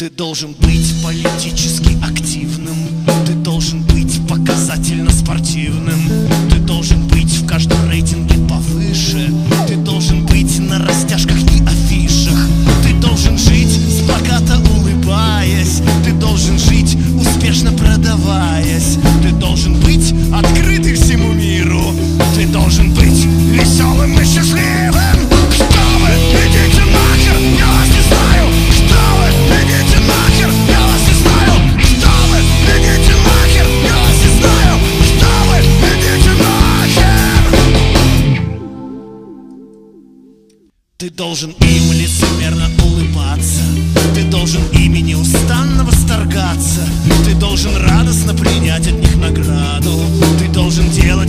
Ты должен быть политически активным, ты должен быть показательно спортивным, ты должен быть в каждом рейтинге повыше, ты должен быть на растяжках и афишах, ты должен жить с плаката улыбаясь, ты должен жить успешно продаваясь, ты должен быть открытым всему миру, ты должен быть веселым и счастливым. Что вы? Идите нахер, я вас не знаю. Что вы? Идите нахер, я вас не знаю. Что вы? Идите нахер, я вас не знаю. Что вы? Идите нахер. Ты должен им лицемерно улыбаться, ты должен ими неустанно восторгаться, ты должен радостно принять от них награду, ты должен делать